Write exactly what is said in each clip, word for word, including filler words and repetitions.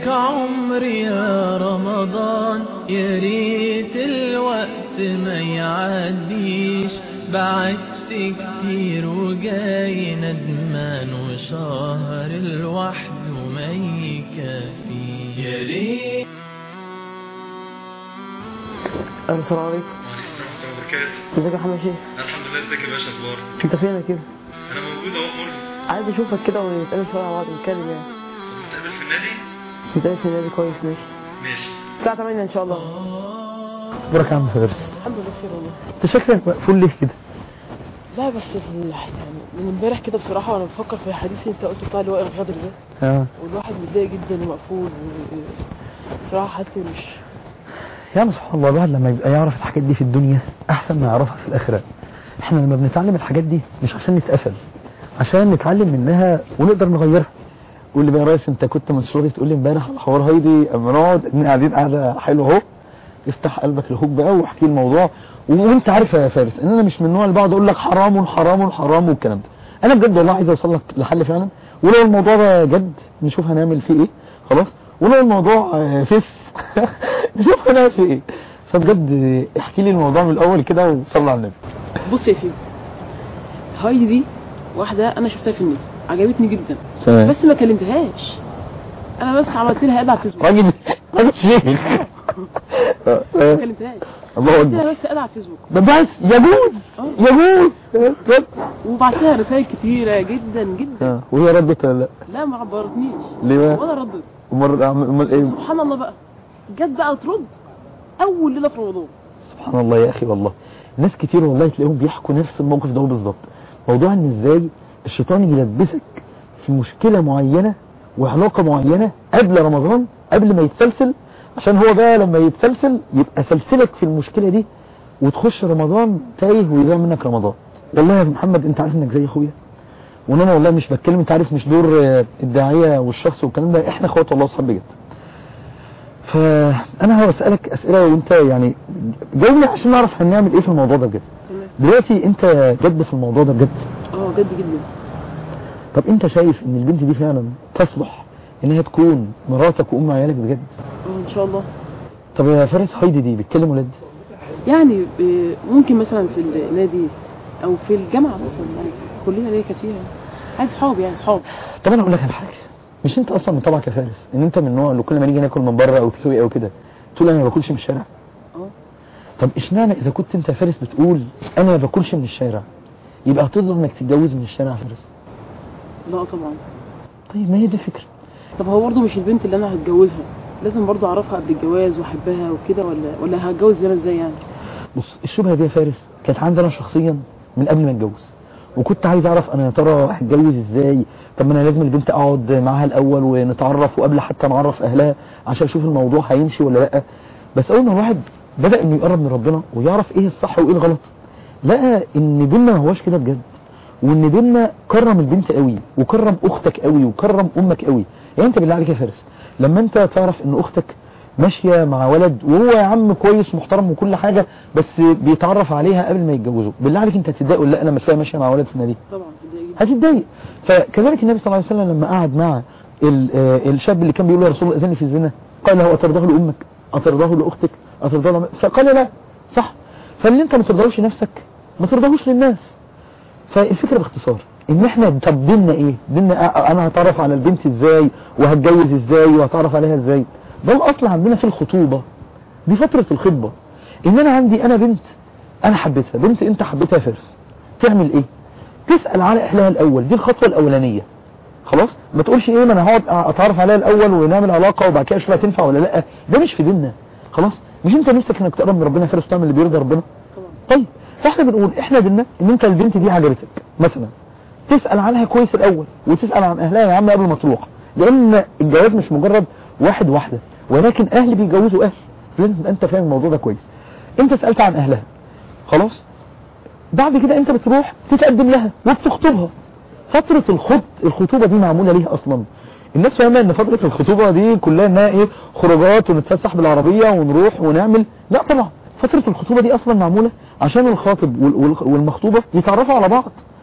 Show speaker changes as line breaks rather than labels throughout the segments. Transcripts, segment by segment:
لك عمري يا رمضان، يا ريت الوقت ما يعديش، بعدت كتير وجاي ندمان، وشهر الوحده ما يكفي. يا ريت.
السلام عليكم.
وعليكم السلام ورحمة الله وبركاته.
ازيك يا محمد شيخ؟
الحمد لله. ازيك يا باشا؟ اخبارك؟
انت فينك كده؟
انا موجود اهو. مرهق.
عايز اشوفك كده ونتقابل شويه مع بعض نتكلم يعني.
طب نتقابل في النادي؟
نتقابل في النادي كويس. ماشي
ماشي.
الساعه تمانية ان شاء الله.
اخبارك يا عم فارس؟
الحمد لله بخير والله.
انت شكلك مقفول ليه كده؟
لا بس في يعني من امبارح كده بصراحه وانا بفكر في الحديث اللي انت قلته بتاع اللواء الغدر ده.
اه
والواحد متضايق جدا ومقفول بصراحه حالتي مش.
يا سبحان الله، الواحد لما يبقى يعرف الحاجات دي في الدنيا احسن ما يعرفها في الاخره. احنا لما بنتعلم الحاجات دي مش عشان نتقفل، عشان نتعلم منها ونقدر نغيرها. قول لي بقى يا ريس، انت كنت من شغلي تقول لي امبارح على حوار هايدي، اما نقعد احنا قاعدين قاعده حلوه اهو، افتح قلبك لهوك بقى واحكي الموضوع. وانت عارف يا فارس ان انا مش من النوع اللي بقعد اقول لك حرام وحرام وحرام والكلام ده. انا بجد والله عايز اوصل لك لحل فعلا، ولو الموضوع ده جد نشوف هنعمل فيه ايه. خلاص، ولو الموضوع فيس نشوف هنعمل فيه ايه. فبجد احكي لي الموضوع من الاول كده وصلي على النبي.
بص يا سيدي، هايدي دي واحده انا شفتها في النت عجبتني جدا.
سمام.
بس ما كلمتهاش، انا بس عملت لها اد على الفيسبوك.
راجل راجل شيخ.
ما كلمتهاش،
الله
عملت لها
اكبر.
بس اد على الفيسبوك
بس يجوز يجوز.
وبعت لها رسائل كتيره جدا جدا.
اه وهي ردت ولا لا؟
لا ما عبرتنيش.
ليه بقى؟
ولا ردت.
امال امال ايه؟
سبحان الله بقى، جت بقى ترد اول ليله في رمضان.
سبحان الله يا اخي والله. ناس كتير والله تلاقيهم بيحكوا نفس الموقف ده بالظبط. موضوع ان ازاي الشيطان يلبسك في مشكله معينه وعلاقه معينه قبل رمضان، قبل ما يتسلسل، عشان هو بقى لما يتسلسل يبقى سلسلك في المشكله دي، وتخش رمضان تايه ويضيع منك رمضان. والله يا محمد انت عارف انك زي اخويا، وان انا والله مش بتكلم، انت عارف مش دور الداعيه والشخص والكلام ده، احنا اخوات والله اصحاب بجد. فانا هسالك اسئله وانت يعني جاوبني عشان نعرف هنعمل ايه في الموضوع ده بجد. دلوقتي انت جد في الموضوع ده بجد؟
اه جد جدا.
طب انت شايف ان البنت دي فعلا تصلح انها تكون مراتك وام عيالك بجد؟
اه ان شاء الله.
طب يا فارس، هايدي دي بتكلم ولاد؟
يعني ممكن مثلا في النادي او في الجامعه مثلا، يعني كلنا ليه كتير عايز صحاب يعني صحاب.
طب انا اقول لك على حاجه، مش انت اصلا من طبعك يا فارس ان انت من النوع اللي كل ما نيجي ناكل من بره او تسوي او كده تقول انا ما باكلش من الشارع؟
اه.
طب اشمعنى اذا كنت انت يا فارس بتقول انا ما باكلش من الشارع يبقى هتقدر انك تتجوز من الشارع يا فارس؟
لا طبعا.
طيب ما هي دي الفكره.
طب هو برضه مش البنت اللي انا هتجوزها لازم برضه اعرفها قبل الجواز واحبها وكده، ولا ولا هتجوز انا ازاي يعني؟
بص، الشبهه دي يا فارس كانت عندي انا شخصيا من قبل ما اتجوز، وكنت عايز اعرف انا يا ترى هتجوز ازاي. طب ما انا لازم البنت اقعد معاها الاول ونتعرف، وقبل حتى نعرف اهلها عشان اشوف الموضوع هيمشي ولا لا. بس اول ما الواحد بدا انه يقرب من ربنا ويعرف ايه الصح وايه الغلط، لقى ان ديننا ما هوش كده بجد، وان ديننا كرم البنت قوي وكرم اختك قوي وكرم امك قوي. يعني انت بالله عليك يا فارس لما انت تعرف ان اختك ماشيه مع ولد وهو يا عم كويس محترم وكل حاجه، بس بيتعرف عليها قبل ما يتجوزوا، بالله عليك انت هتتضايق ولا لا لما تلاقيها ماشيه مع ولد في النادي؟
طبعا
هتتضايق. فكذلك النبي صلى الله عليه وسلم لما قعد مع الشاب اللي كان بيقول له يا رسول الله اذني في الزنا، قال له اترضاه لامك؟ اترضاه لاختك؟ اترضاه له؟ فقال لا. صح. فاللي انت ما ترضاهوش لنفسك ما ترضاهوش للناس. فالفكره باختصار ان احنا طب ديننا ايه؟ ديننا انا هتعرف على البنت ازاي وهتجوز ازاي وهتعرف عليها ازاي؟ ده الاصل عندنا في الخطوبه، دي فتره الخطبه. ان انا عندي انا بنت انا حبيتها، بنت انت حبيتها يا فارس، تعمل ايه؟ تسال على اهلها الاول، دي الخطوه الاولانيه. خلاص، ما تقولش ايه ما انا هقعد اتعرف عليها الاول ونعمل علاقه وبعد كده اشوف هتنفع ولا لا. ده مش في ديننا. خلاص، مش انت نفسك انك تقرب من ربنا يا فارس تعمل اللي بيرضي ربنا؟ طيب فاحنا بنقول احنا ديننا ان انت البنت دي عجبتك مثلا، تسال عنها كويس الاول وتسال عن اهلها يا عم قبل ما تروح، لان الجواز مش مجرد واحد واحده، ولكن اهل بيجوزوا اهل. لازم انت فاهم الموضوع ده كويس. انت سالت عن اهلها خلاص، بعد كده انت بتروح تتقدم لها وبتخطبها. فتره الخط الخطوبه دي معموله ليه اصلا؟ الناس فاهمه ان فتره الخطوبه دي كلها انها ايه، خروجات ونتفسح بالعربيه ونروح ونعمل. لا طبعا، فتره الخطوبه دي اصلا معموله عشان الخاطب والمخطوبه يتعرفوا على بعض،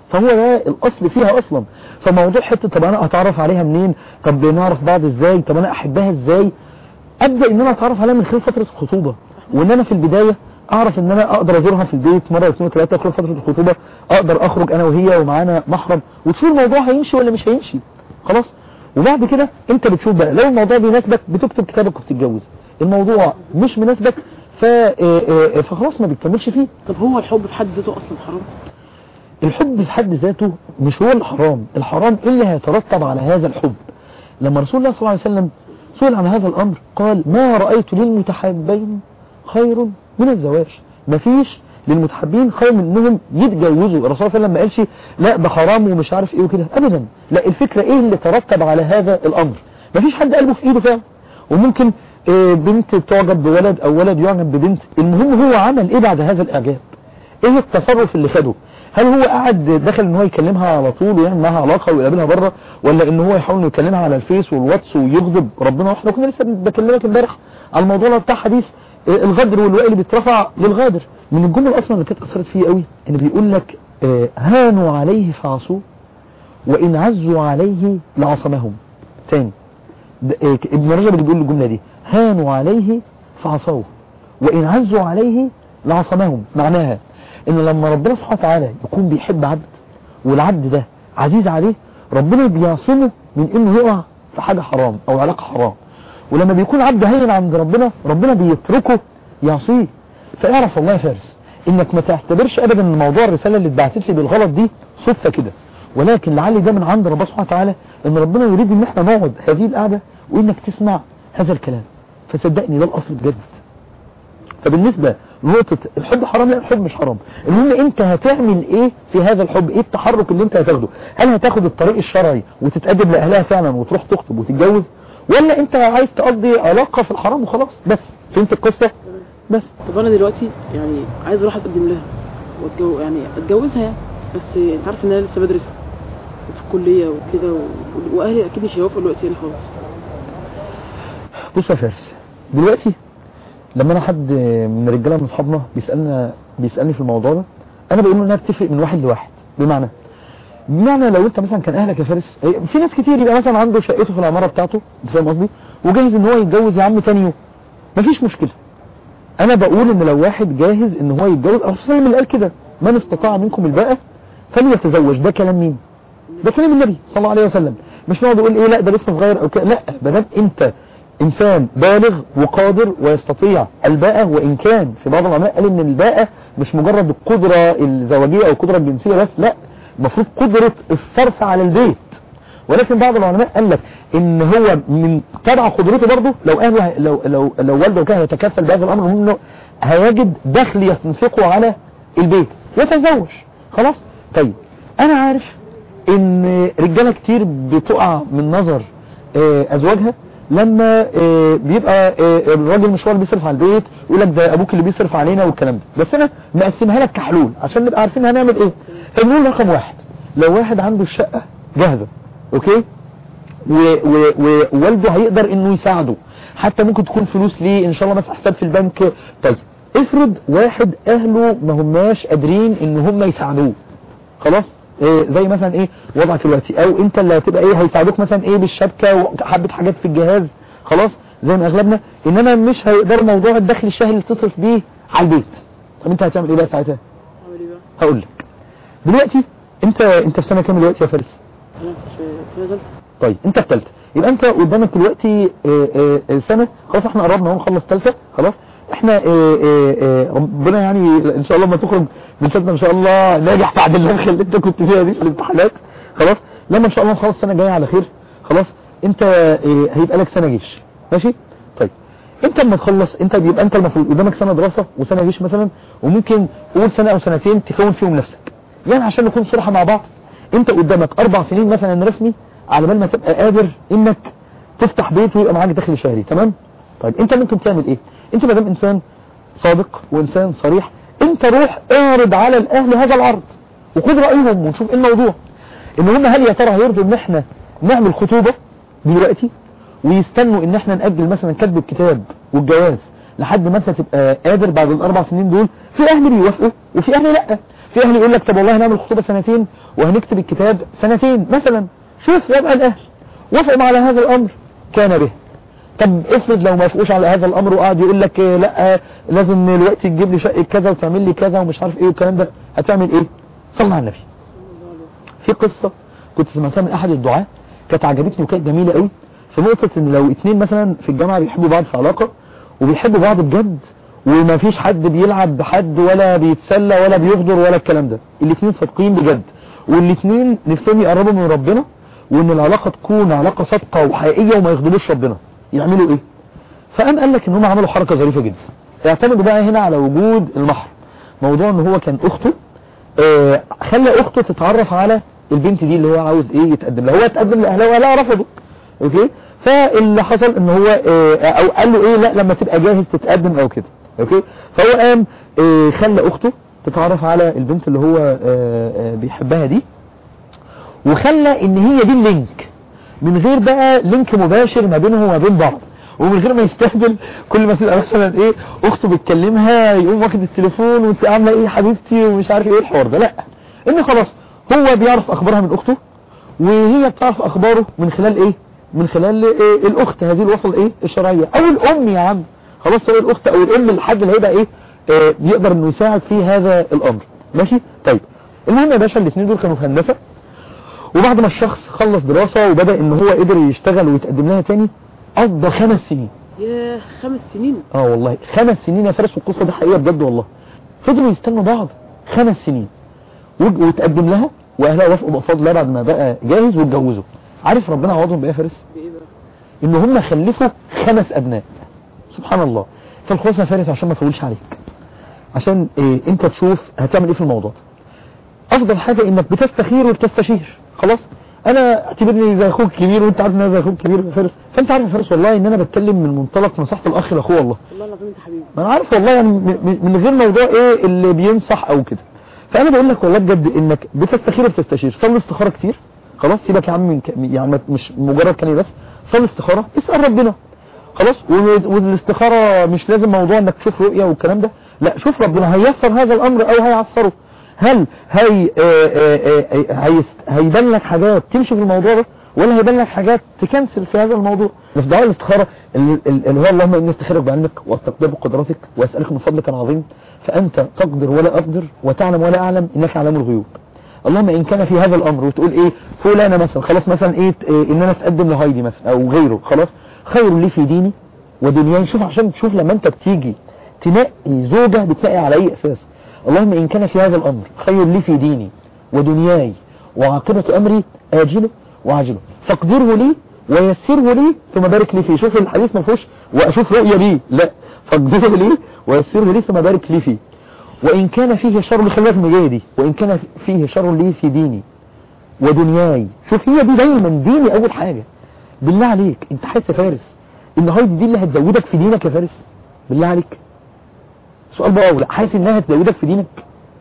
فهو ده الاصل فيها اصلا. فموضوع حته طب انا اتعرف عليها منين، طب نعرف بعض ازاي، طب انا احبها ازاي، ابدا ان انا اتعرف عليها من خلال فتره الخطوبه، وان انا في البدايه اعرف ان انا اقدر ازورها في البيت مره واثنين وثلاثه خلال فتره الخطوبه، اقدر اخرج انا وهي ومعانا محرم، وتشوف الموضوع هيمشي ولا مش هيمشي خلاص. وبعد كده انت بتشوف بقى لو الموضوع بيناسبك بتكتب كتابك وبتتجوز، الموضوع مش مناسبك ف فخلاص ما بتكملش فيه.
طب هو الحب في حد ذاته اصلا حرام؟
الحب في حد ذاته مش هو الحرام، الحرام اللي هيترتب على هذا الحب. لما رسول الله صلى الله عليه وسلم سئل عن هذا الامر قال ما رأيت للمتحابين خير من الزواج، مفيش للمتحابين خير من انهم يتجوزوا. الرسول صلى الله عليه وسلم ما قالش لا ده حرام ومش عارف ايه وكده ابدا، لا الفكرة ايه اللي ترتب على هذا الامر. مفيش حد قلبه في ايده فعلا، وممكن بنت تعجب بولد او ولد يعجب ببنت، المهم هو عمل ايه بعد هذا الاعجاب، ايه التصرف اللي خده. هل هو قاعد دخل ان هو يكلمها على طول ويعمل معاها علاقه ويقابلها بره، ولا ان هو يحاول يكلمها على الفيس والواتس ويغضب ربنا؟ واحنا كنا لسه بكلمك امبارح على الموضوع بتاع حديث الغدر والوائل اللي بيترفع للغادر. من الجمل اصلا اللي كانت اثرت فيه قوي ان بيقول لك هانوا عليه فعصوه وان عزوا عليه لعصمهم. تاني ابن رجب بيقول الجمله دي هانوا عليه فعصوه وان عزوا عليه لعصمهم، معناها ان لما ربنا سبحانه وتعالى يكون بيحب عبد والعبد ده عزيز عليه، ربنا بيعصمه من انه يقع في حاجة حرام او علاقة حرام. ولما بيكون عبد هين عند ربنا، ربنا بيتركه يعصيه. فاعرف والله يا فارس انك ما تعتبرش ابدا ان موضوع الرسالة اللي اتبعتت لي بالغلط دي صدفة كده، ولكن لعل ده من عند ربنا سبحانه وتعالى ان ربنا يريد ان احنا نقعد هذه القعدة وانك تسمع هذا الكلام. فصدقني ده الاصل بجد. فبالنسبة لنقطة الحب حرام، لا الحب مش حرام، المهم انت هتعمل ايه في هذا الحب، ايه التحرك اللي انت هتاخده. هل هتاخد الطريق الشرعي وتتقدم لأهلها فعلا وتروح تخطب وتتجوز، ولا انت عايز تقضي علاقة في الحرام وخلاص بس؟ فهمت القصة بس.
طب انا دلوقتي يعني عايز اروح اتقدم لها واتجوز، يعني اتجوزها يعني، بس انت عارف ان انا لسه بدرس في الكلية وكده و... واهلي اكيد مش هيوافقوا دلوقتي يعني خالص.
بص يا فارس، دلوقتي لما انا حد من الرجاله من اصحابنا بيسالنا بيسالني في الموضوع ده، انا بقول له انها بتفرق من واحد لواحد. بمعنى بمعنى لو انت مثلا كان اهلك يا فارس، في ناس كتير يبقى مثلا عنده شقته في العماره بتاعته، فاهم قصدي، وجاهز ان هو يتجوز يا عم تاني يوم، مفيش مشكله. انا بقول ان لو واحد جاهز ان هو يتجوز، الرسول اللي قال كده من استطاع منكم الباءة فليتزوج. ده كلام مين؟ ده كلام النبي صلى الله عليه وسلم. مش نقعد نقول ايه لا ده لسه صغير او كده، لا ما دام انت انسان بالغ وقادر ويستطيع الباءة. وان كان في بعض العلماء قال ان الباءة مش مجرد القدرة الزواجية او القدرة الجنسية بس، لا المفروض قدرة الصرف على البيت. ولكن بعض العلماء قال لك ان هو من تبع قدرته برضه لو اهله لو لو لو والده كان يتكفل بهذا الامر انه هيجد دخل ينفقه على البيت يتزوج خلاص. طيب انا عارف ان رجاله كتير بتقع من نظر ازواجها لما بيبقى الراجل مش هو اللي بيصرف على البيت، يقول لك ده ابوك اللي بيصرف علينا والكلام ده. بس انا مقسمها لك كحلول عشان نبقى عارفين هنعمل ايه. فنقول رقم واحد، لو واحد عنده الشقه جاهزه اوكي ووالده هيقدر انه يساعده، حتى ممكن تكون فلوس ليه ان شاء الله مثلا حساب في البنك. طيب افرض واحد اهله ما هماش قادرين ان هم يساعدوه خلاص، إيه زي مثلا ايه وضعك دلوقتي، او انت اللي هتبقى ايه هيساعدوك مثلا ايه بالشبكه وحبه حاجات في الجهاز خلاص زي ما اغلبنا، انما مش هيقدر موضوع الدخل الشهري اللي تصرف بيه على البيت. طب انت هتعمل ايه بقى ساعتها؟ هقول لك دلوقتي. انت انت في سنه كام دلوقتي يا فارس؟
انا في سنه ثالثه.
طيب انت في ثالثه، يبقى انت قدامك دلوقتي اه اه سنه خلاص، احنا قربنا اهو نخلص ثالثه خلاص. احنا اه اه ربنا يعني ان شاء الله ما تخرج من ثالثه ان شاء الله ناجح بعد اللي انت كنت فيها دي في الامتحانات خلاص. لما ان شاء الله نخلص السنه الجايه على خير خلاص، انت اه هيبقى لك سنه جيش ماشي. طيب انت لما تخلص انت بيبقى انت المفروض قدامك سنه دراسه وسنه جيش مثلا، وممكن قول سنه او سنتين تكون فيهم نفسك. يعني عشان نكون صراحه مع بعض، انت قدامك اربع سنين مثلا رسمي على بال ما تبقى قادر انك تفتح بيت ويبقى معاك دخل شهري تمام. طيب انت ممكن تعمل ايه؟ انت ما دام انسان صادق وانسان صريح، انت روح اعرض على الاهل هذا العرض وخد رايهم ونشوف ايه الموضوع، ان هم هل يا ترى هيرضوا ان احنا نعمل خطوبه دلوقتي ويستنوا ان احنا ناجل مثلا كتب الكتاب والجواز لحد ما انت تبقى قادر بعد الاربع سنين دول. في اهل بيوافقوا وفي اهل لا. في اهل يقول لك طب والله هنعمل خطوبة سنتين وهنكتب الكتاب سنتين مثلا. شوف وضع الاهل وافقوا على هذا الامر كان به. طب افرض لو ما وافقوش على هذا الامر وقعد يقول لك لا لازم دلوقتي تجيب لي شقه كذا وتعمل لي كذا ومش عارف ايه والكلام ده، هتعمل ايه؟ صلى على النبي. في قصه كنت سمعتها من احد الدعاة كانت عجبتني وكانت جميله قوي، في نقطه ان لو اتنين مثلا في الجامعه بيحبوا بعض في علاقه وبيحبوا بعض بجد وما فيش حد بيلعب بحد ولا بيتسلى ولا بيغدر ولا الكلام ده، الاتنين صادقين بجد والاتنين نفسهم يقربوا من ربنا وان العلاقه تكون علاقه صادقه وحقيقيه وما يغضبوش ربنا، يعملوا ايه؟ فقام قال لك ان هم عملوا حركه ظريفه جدا. اعتمدوا بقى هنا على وجود المحرم. موضوع ان هو كان اخته آه خلى اخته تتعرف على البنت دي اللي هو عاوز ايه يتقدم لها، هو اتقدم لاهلها واهلها رفضوا. اوكي؟ فاللي حصل ان هو آه او قال له ايه لا لما تبقى جاهز تتقدم او كده. اوكي؟ فهو قام آه خلى اخته تتعرف على البنت اللي هو آه آه بيحبها دي، وخلى ان هي دي اللينك من غير بقى لينك مباشر ما بينهم وما بين بعض، ومن غير ما يستهبل كل ما تبقى مثلا ايه اخته بتكلمها يقوم واخد التليفون وانت عامله ايه حبيبتي ومش عارف ايه الحوار ده. لا، ان خلاص هو بيعرف اخبارها من اخته وهي بتعرف اخباره من خلال ايه من خلال إيه الاخت هذه الوصل ايه الشرعيه او الام يا عم، خلاص سواء الاخت او الام الحد اللي هيبقى ايه آه بيقدر انه يساعد في هذا الامر. ماشي؟ طيب المهم يا باشا الاثنين دول كانوا في هندسه، وبعد ما الشخص خلص دراسة وبدأ ان هو قدر يشتغل ويتقدم لها تاني قضى خمس سنين.
ياه خمس سنين؟
اه والله خمس سنين يا فارس، والقصة دي حقيقة بجد والله. فضلوا يستنوا بعض خمس سنين وتقدم لها واهلها وافقوا بفضل الله بعد ما بقى جاهز واتجوزوا. عارف ربنا عوضهم بايه يا فارس؟
بايه بقى؟
ان هم خلفوا خمس ابناء. سبحان الله. فالخلاصة يا فارس عشان ما اطولش عليك، عشان إيه انت تشوف هتعمل ايه في الموضوع ده. افضل حاجة انك بتستخير وبتستشير. خلاص انا اعتبرني زي اخوك كبير وانت عارف ان انا زي اخوك كبير يا فارس، فانت عارف يا فارس والله ان انا بتكلم من منطلق نصيحه الاخ لاخوه والله.
والله العظيم انت حبيبي.
ما انا عارف والله يعني من غير موضوع ايه اللي بينصح او كده. فانا بقول لك والله بجد انك بتستخير وبتستشير. صلي استخاره كتير. خلاص سيبك يا عم من ك... يعني مش مجرد كلام بس، صلي استخاره اسال ربنا. خلاص والاستخاره مش لازم موضوع انك تشوف رؤيه والكلام ده، لا شوف ربنا هييسر هذا الامر او هيعسره. هل هي هي هيبان لك حاجات تمشي في الموضوع ده ولا هيبان لك حاجات تكنسل في هذا الموضوع؟ في دعاء الاستخاره اللي هو اللهم اني استخيرك بعلمك واستقدر بقدرتك واسالك من فضلك العظيم فانت تقدر ولا اقدر وتعلم ولا اعلم انك علام الغيوب. اللهم ان كان في هذا الامر وتقول ايه فلانه مثلا خلاص مثلا ايه ان انا اتقدم لهايدي مثلا او غيره، خلاص خير لي في ديني ودنياي. شوف عشان تشوف لما انت بتيجي تنقي زوجه بتلاقي على اي اساس. اللهم إن كان في هذا الأمر خير لي في ديني ودنياي وعاقبة أمري آجله وعاجله فاقدره لي ويسره لي ثم بارك لي فيه. شوف الحديث ما فيهوش وأشوف رؤية بيه، لا فاقدره لي ويسره لي ثم بارك لي فيه. وإن كان فيه شر لي خلاف مجاهدي وإن كان فيه شر لي في ديني ودنياي. شوف هي دي دايما ديني أول حاجة. بالله عليك أنت حاسس يا فارس إن هاي دي اللي هتزودك في دينك يا فارس؟ بالله عليك سؤال بقى أولا، حاسس انها تزودك في دينك؟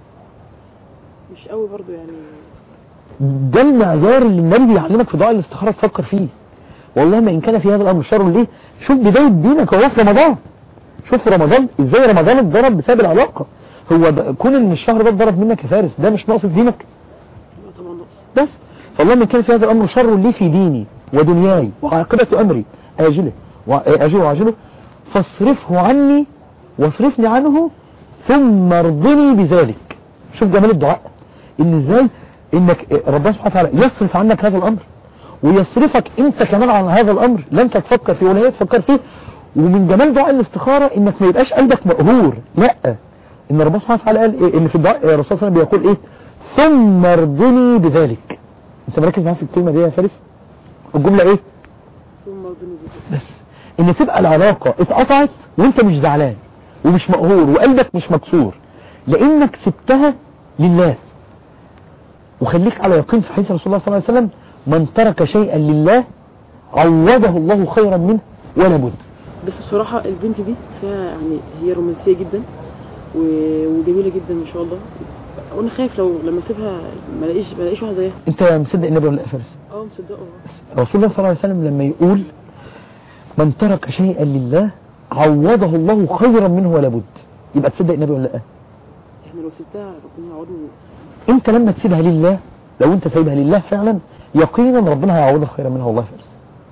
مش قوي برضو يعني.
ده المعيار اللي النبي بيعلمك في دعاء الاستخاره تفكر فيه. والله ما ان كان في هذا الامر شر ليه. شوف بدايه دينك اهو في رمضان. شوف رمضان ازاي رمضان اتضرب بسبب العلاقه. هو كون ان الشهر ده اتضرب منك يا فارس ده مش ناقص في دينك؟
لا طبعا ناقص.
بس فالله ما ان كان في هذا الامر شر ليه في ديني ودنياي وعاقبه امري اجله واجله وعاجله فاصرفه عني واصرفني عنه ثم ارضني بذلك. شوف جمال الدعاء ان ازاي انك ربنا سبحانه وتعالى يصرف عنك هذا الامر ويصرفك انت كمان عن هذا الامر لا انت تفكر فيه ولا هي تفكر فيه. ومن جمال دعاء الاستخاره انك ما يبقاش قلبك مقهور، لا ان ربنا سبحانه وتعالى قال إيه؟ ان في الدعاء الرسول صلى الله عليه وسلم بيقول ايه ثم ارضني بذلك. انت مركز معايا في الكلمه دي يا فارس؟ الجمله ايه؟
ثم ارضني بذلك.
بس ان تبقى العلاقه اتقطعت وانت مش زعلان ومش مقهور وقلبك مش مكسور لانك سبتها لله. وخليك على يقين في حديث رسول الله صلى الله عليه وسلم من ترك شيئا لله عوضه الله خيرا منه ولا بد.
بس بصراحة البنت دي فيها يعني هي رومانسية جدا وجميلة جدا ما شاء الله. وانا خايف لو لما اسيبها ما الاقيش ما الاقيش واحدة زيها.
انت مصدق النبي ولا لا يا فارس؟
اه مصدقه.
رسول الله صلى الله عليه وسلم لما يقول من ترك شيئا لله عوضه الله خيرا منه ولا بد، يبقى تصدق النبي ولا لا؟
انا لو سبتها ربنا يعوضني.
انت لما تسيبها لله، لو انت سايبها لله فعلا يقينا ربنا هيعوضك خيرا منها والله فارس.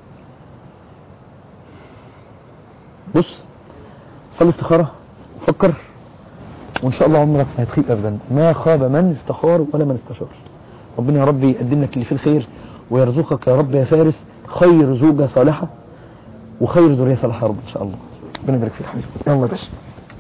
بص صلي استخارة فكر وان شاء الله عمرك ما هتخيب ابدا. ما خاب من استخار ولا من استشار. ربنا يا رب يقدم لك اللي فيه الخير ويرزقك يا رب يا فارس خير زوجة صالحة وخير ذرية صالحة يا رب ان شاء الله. ربنا يبارك فيك حبيبي. يلا يا باشا.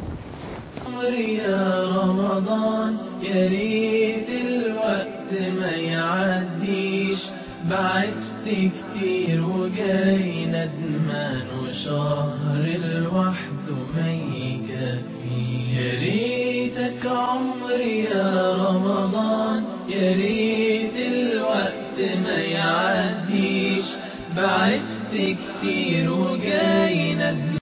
يا رمضان يا ريت الوقت ما يعديش، بعدت كتير وجاي ندمان وشهر الوحده ما يكفي. يا ريتك عمري يا رمضان يا ريت الوقت ما يعديش، بعدت كتير وجاي ندمان